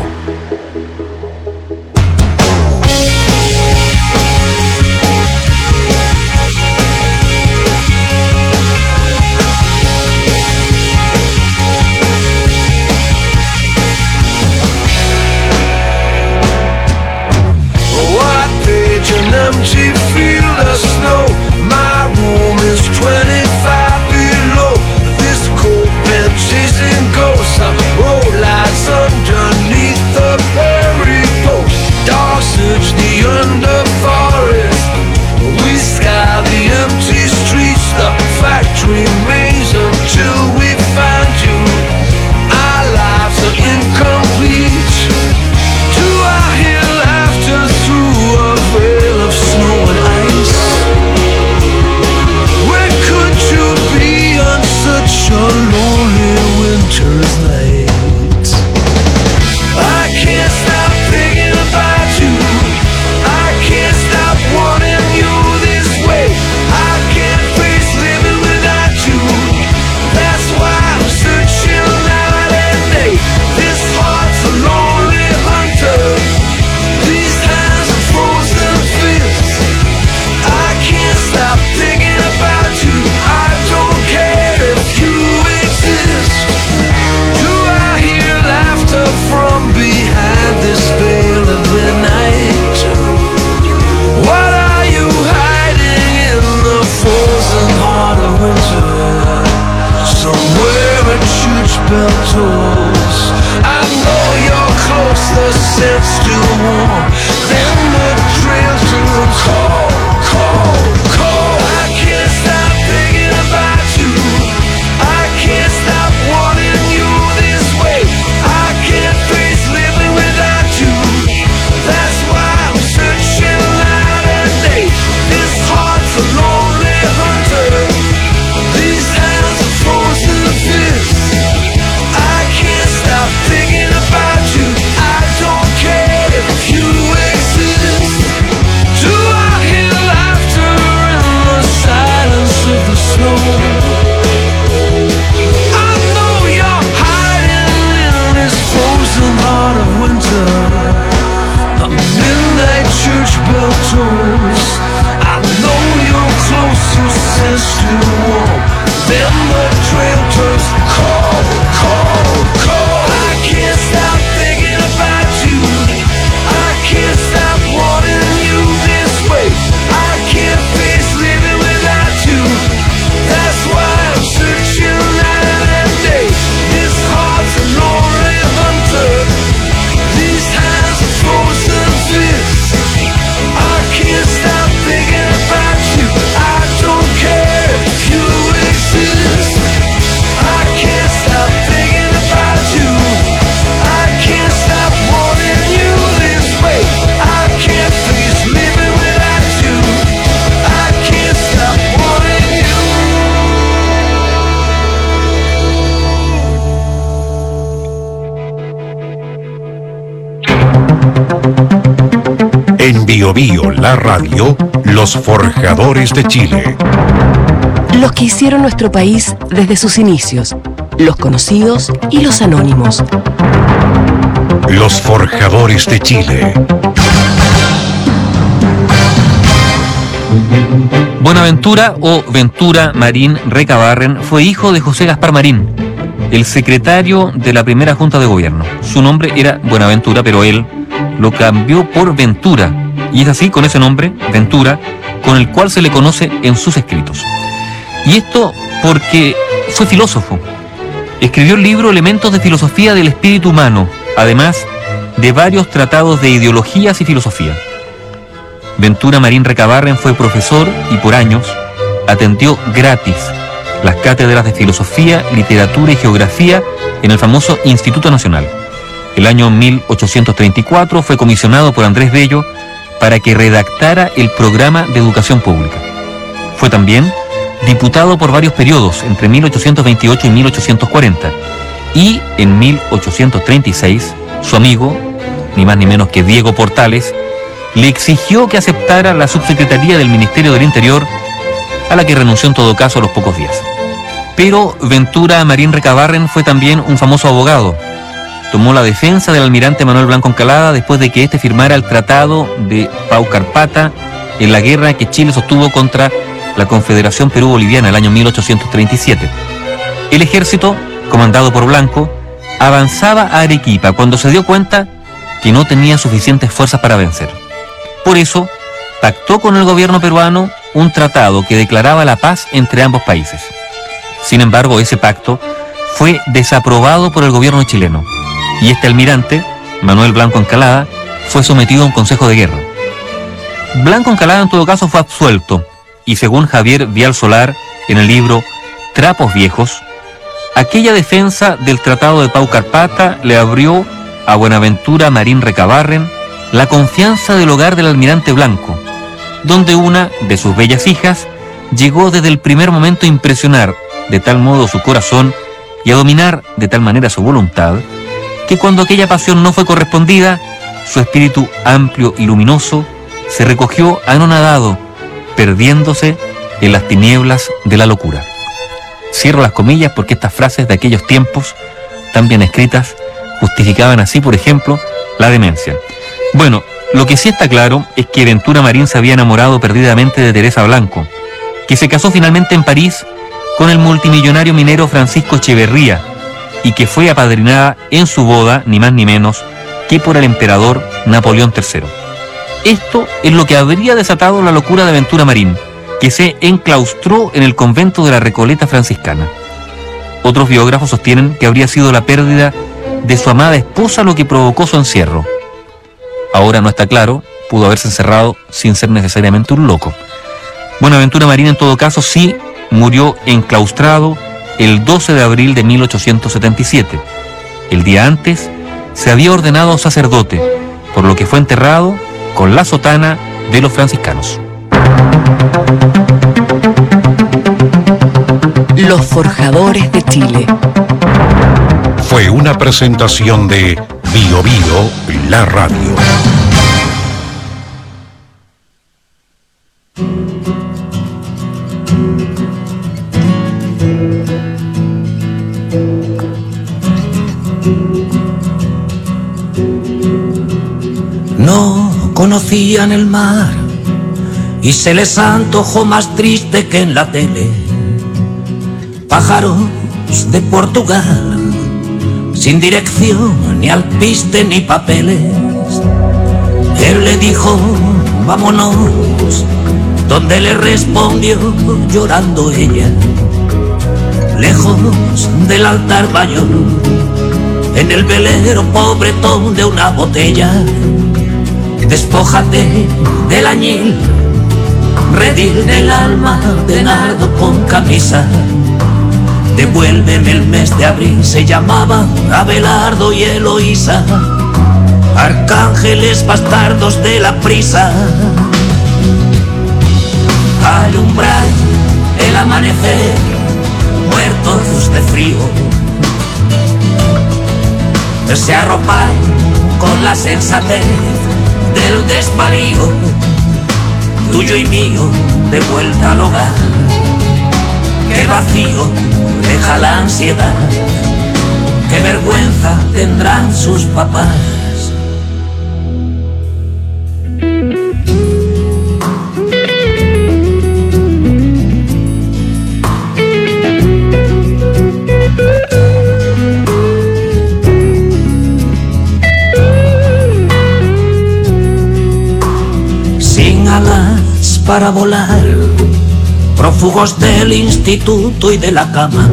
En Biobío, la radio, los forjadores de Chile. Los que hicieron nuestro país desde sus inicios, los conocidos y los anónimos. Los forjadores de Chile. Buenaventura o Ventura Marín Recabarren fue hijo de José Gaspar Marín. el secretario de la primera Junta de Gobierno. Su nombre era Buenaventura, pero él lo cambió por Ventura, y es así, con ese nombre, Ventura, con el cual se le conoce en sus escritos. Y esto porque fue filósofo. Escribió el libro Elementos de Filosofía del Espíritu Humano, además de varios tratados de ideologías y filosofía. Ventura Marín Recabarren fue profesor y por años atendió gratis las cátedras de filosofía, literatura y geografía en el famoso Instituto Nacional. El año 1834 fue comisionado por Andrés Bello para que redactara el programa de educación pública. Fue también diputado por varios periodos, entre 1828 y 1840, y en 1836 su amigo, ni más ni menos que Diego Portales, le exigió que aceptara la subsecretaría del Ministerio del Interior, a la que renunció en todo caso a los pocos días. Pero Ventura Marín Recabarren fue también un famoso abogado. Tomó la defensa del almirante Manuel Blanco Encalada después de que éste firmara el Tratado de Pau Carpata en la guerra que Chile sostuvo contra la Confederación Perú-Boliviana el año 1837. El ejército, comandado por Blanco, avanzaba a Arequipa cuando se dio cuenta que no tenía suficientes fuerzas para vencer. Por eso, pactó con el gobierno peruano un tratado que declaraba la paz entre ambos países. Sin embargo, ese pacto fue desaprobado por el gobierno chileno, y este almirante, Manuel Blanco Encalada, fue sometido a un consejo de guerra. Blanco Encalada en todo caso fue absuelto, y según Javier Vial Solar, en el libro Trapos Viejos, aquella defensa del Tratado de Pau Carpata le abrió a Buenaventura Marín Recabarren la confianza del hogar del almirante Blanco, donde una de sus bellas hijas llegó desde el primer momento a impresionar de tal modo su corazón y a dominar de tal manera su voluntad, que cuando aquella pasión no fue correspondida, su espíritu amplio y luminoso se recogió anonadado, perdiéndose en las tinieblas de la locura. Cierro las comillas porque estas frases de aquellos tiempos, tan bien escritas, justificaban así, por ejemplo, la demencia. Bueno, lo que sí está claro es que Ventura Marín se había enamorado perdidamente de Teresa Blanco, que se casó finalmente en París con el multimillonario minero Francisco Echeverría, y que fue apadrinada en su boda, ni más ni menos, que por el emperador Napoleón III. Esto es lo que habría desatado la locura de Ventura Marín, que se enclaustró en el convento de la Recoleta franciscana. Otros biógrafos sostienen que habría sido la pérdida de su amada esposa lo que provocó su encierro. Ahora no está claro, pudo haberse encerrado sin ser necesariamente un loco. Buenaventura Marín en todo caso sí murió enclaustrado el 12 de abril de 1877. El día antes se había ordenado sacerdote, por lo que fue enterrado con la sotana de los franciscanos. Los Forjadores de Chile. Fue una presentación de Bio Bio, la radio. No conocían el mar y se les antojó más triste que en la tele. Pájaros de Portugal, sin dirección, ni alpiste, ni papeles. Él le dijo, vámonos, donde le respondió llorando ella. Lejos del altar mayor, en el velero pobretón de una botella. Despójate del añil, redil del alma de nardo con camisa. Devuélveme el mes de abril, se llamaban Abelardo y Eloísa, arcángeles bastardos de la prisa. Alumbrar el amanecer, muertos de frío, se arropan con la sensatez del desvarío, tuyo y mío, de vuelta al hogar. Qué vacío deja la ansiedad, qué vergüenza tendrán sus papás. alas para volar, prófugos del instituto y de la cama,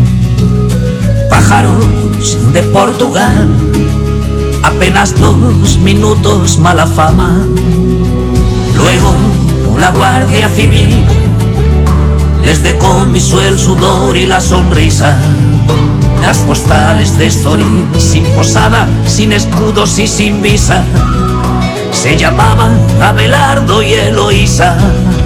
pájaros de Portugal, apenas 2 minutos mala fama. Luego la Guardia Civil les decomisó el sudor y la sonrisa. Las postales de Estoril, sin posada, sin escudos y sin visa, se llamaban Abelardo y Eloísa.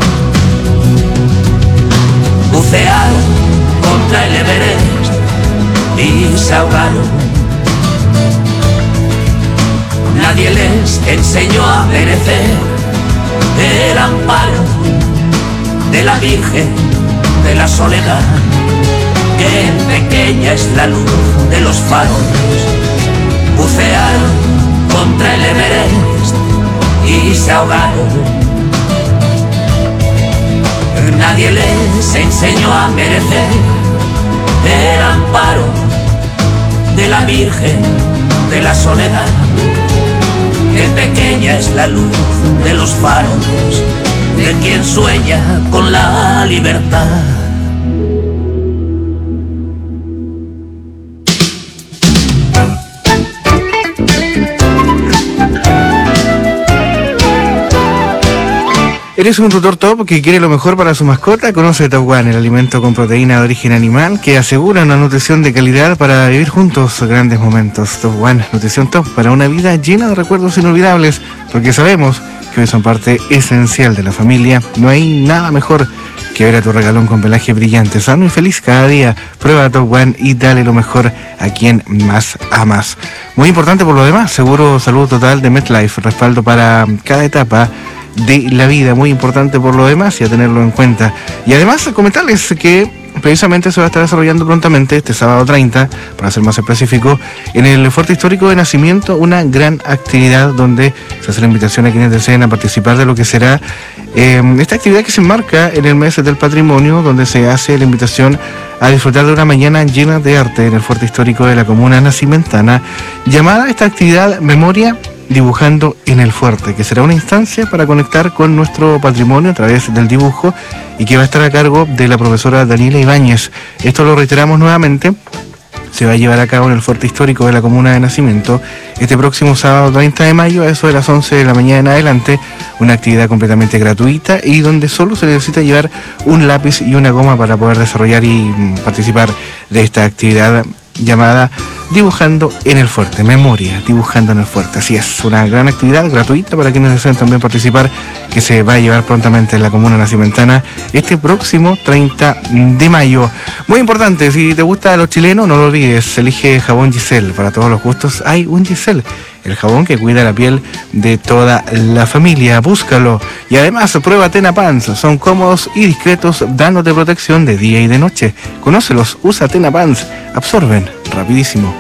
Bucearon contra el Everest y se ahogaron. Nadie les enseñó a merecer el amparo de la Virgen de la Soledad. Qué pequeña es la luz de los faros. Bucearon contra el Everest y se ahogaron. Nadie les enseñó a merecer el amparo de la Virgen de la Soledad. Qué pequeña es la luz de los faros de quien sueña con la libertad. ¿Eres un tutor top que quiere lo mejor para su mascota? Conoce Top One, el alimento con proteína de origen animal que asegura una nutrición de calidad para vivir juntos grandes momentos. Top One, nutrición top para una vida llena de recuerdos inolvidables, porque sabemos que hoy son parte esencial de la familia. No hay nada mejor que ver a tu regalón con pelaje brillante, sano y feliz cada día. Prueba Top One y dale lo mejor a quien más amas. Muy importante por lo demás, seguro salud total de MetLife, respaldo para cada etapa de la vida, muy importante por lo demás y a tenerlo en cuenta. Y además comentarles que precisamente se va a estar desarrollando prontamente este sábado 30, para ser más específico, en el Fuerte Histórico de Nacimiento, una gran actividad donde se hace la invitación a quienes deseen a participar de lo que será esta actividad que se enmarca en el mes del patrimonio, donde se hace la invitación a disfrutar de una mañana llena de arte en el Fuerte Histórico de la comuna nacimentana, llamada esta actividad Memoria Dibujando en el Fuerte, que será una instancia para conectar con nuestro patrimonio a través del dibujo y que va a estar a cargo de la profesora Daniela Ibáñez. Esto lo reiteramos nuevamente, se va a llevar a cabo en el Fuerte Histórico de la comuna de Nacimiento este próximo sábado 30 de mayo, a eso de las 11 de la mañana en adelante, una actividad completamente gratuita y donde solo se necesita llevar un lápiz y una goma para poder desarrollar y participar de esta actividad llamada Dibujando en el Fuerte, Memoria Dibujando en el Fuerte. Así es, una gran actividad gratuita para quienes deseen también participar, que se va a llevar prontamente en la comuna nacimentana este próximo 30 de mayo. Muy importante, si te gusta los chilenos, no lo olvides, elige jabón Giselle. Para todos los gustos hay un Giselle, el jabón que cuida la piel de toda la familia. Búscalo. Y además prueba Tena Pants, son cómodos y discretos, dándote protección de día y de noche. Conócelos, usa Tena Pants, absorben rapidísimo.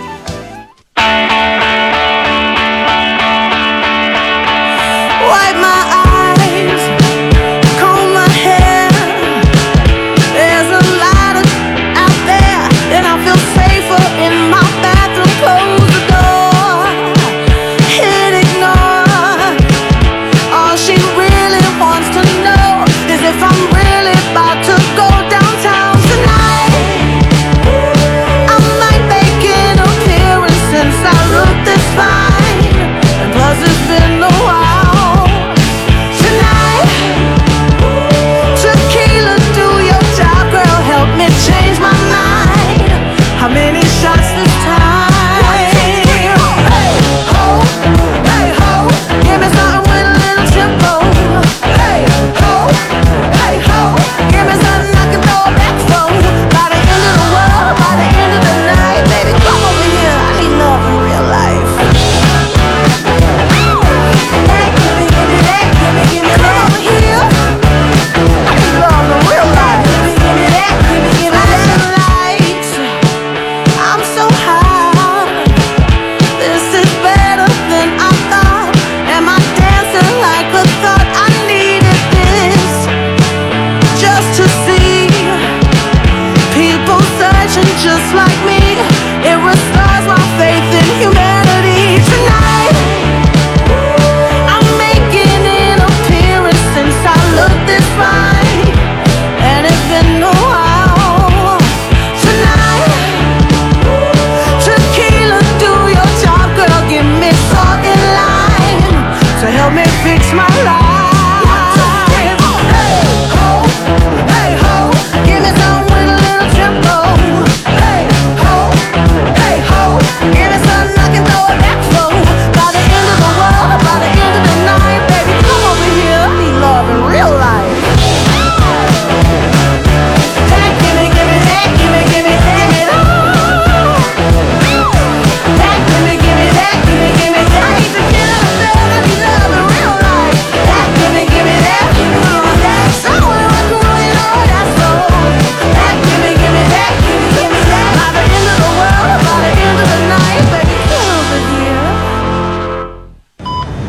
Downtown tonight, I might bake in a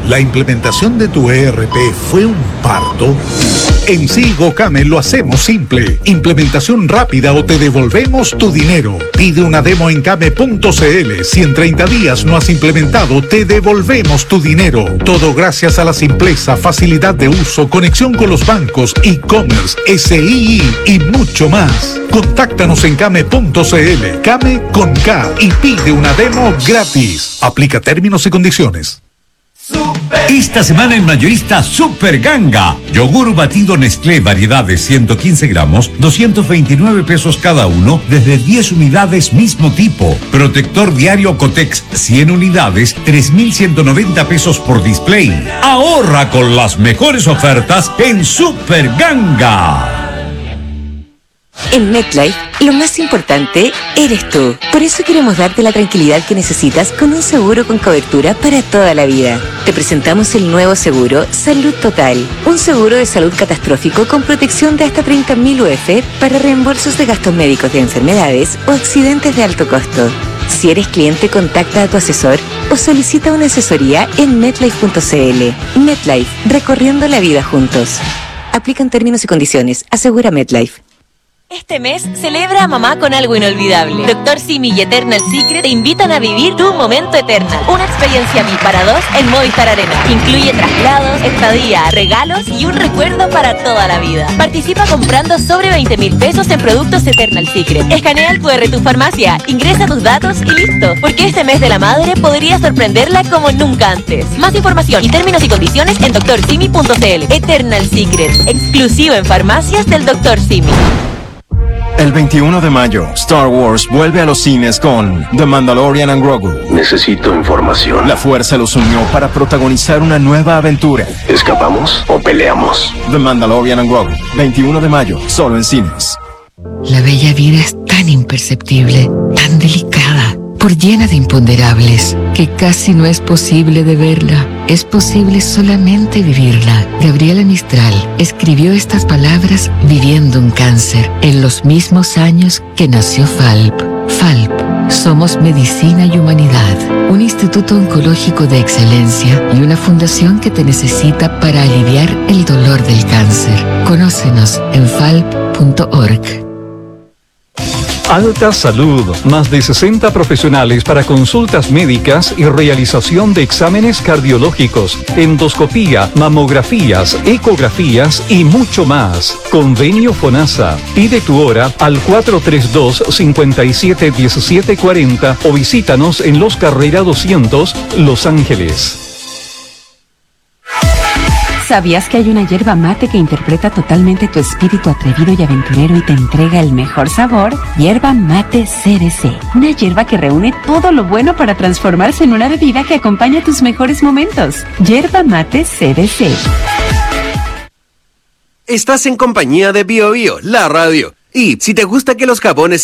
¿La implementación de tu ERP fue un parto? En Silgocame lo hacemos simple. Implementación rápida o te devolvemos tu dinero. Pide una demo en came.cl. Si en 30 días no has implementado, te devolvemos tu dinero. Todo gracias a la simpleza, facilidad de uso, conexión con los bancos, e-commerce, SII y mucho más. Contáctanos en came.cl. Came con K y pide una demo gratis. Aplica términos y condiciones. Esta semana en Mayorista Super Ganga. Yogur batido Nestlé variedades 115 gramos, 229 pesos cada uno, desde 10 unidades mismo tipo. Protector diario Cotex 100 unidades, 3.190 pesos por display. Ahorra con las mejores ofertas en Super Ganga. En MetLife, lo más importante eres tú. Por eso queremos darte la tranquilidad que necesitas con un seguro con cobertura para toda la vida. Te presentamos el nuevo seguro Salud Total. Un seguro de salud catastrófico con protección de hasta 30.000 UF para reembolsos de gastos médicos de enfermedades o accidentes de alto costo. Si eres cliente, contacta a tu asesor o solicita una asesoría en MetLife.cl. MetLife, recorriendo la vida juntos. Aplican términos y condiciones. Asegura MetLife. Este mes celebra a mamá con algo inolvidable. Dr. Simi y Eternal Secret te invitan a vivir tu momento Eternal. Una experiencia para dos en Movistar Arena. Incluye traslados, estadía, regalos y un recuerdo para toda la vida. Participa comprando sobre 20.000 pesos en productos Eternal Secret. Escanea el QR de tu farmacia, ingresa tus datos y listo. Porque este mes de la madre podría sorprenderla como nunca antes. Más información y términos y condiciones en drsimi.cl. Eternal Secret, exclusivo en farmacias del Dr. Simi. El 21 de mayo, Star Wars vuelve a los cines con The Mandalorian and Grogu. Necesito información. La fuerza los unió para protagonizar una nueva aventura. ¿Escapamos o peleamos? The Mandalorian and Grogu, 21 de mayo, solo en cines. La bella vida es tan imperceptible, tan delicada, por llena de imponderables, que casi no es posible de verla. Es posible solamente vivirla. Gabriela Mistral escribió estas palabras viviendo un cáncer en los mismos años que nació FALP. FALP, somos medicina y humanidad, un instituto oncológico de excelencia y una fundación que te necesita para aliviar el dolor del cáncer. Conócenos en falp.org. Alta Salud, más de 60 profesionales para consultas médicas y realización de exámenes cardiológicos, endoscopía, mamografías, ecografías y mucho más. Convenio FONASA. Pide tu hora al 432-571740 o visítanos en Los Carrera 200, Los Ángeles. ¿Sabías que hay una yerba mate que interpreta totalmente tu espíritu atrevido y aventurero y te entrega el mejor sabor? Yerba mate CBC. Una yerba que reúne todo lo bueno para transformarse en una bebida que acompaña tus mejores momentos. Yerba mate CBC. Estás en compañía de Bio Bio, la radio. Y si te gusta que los jabones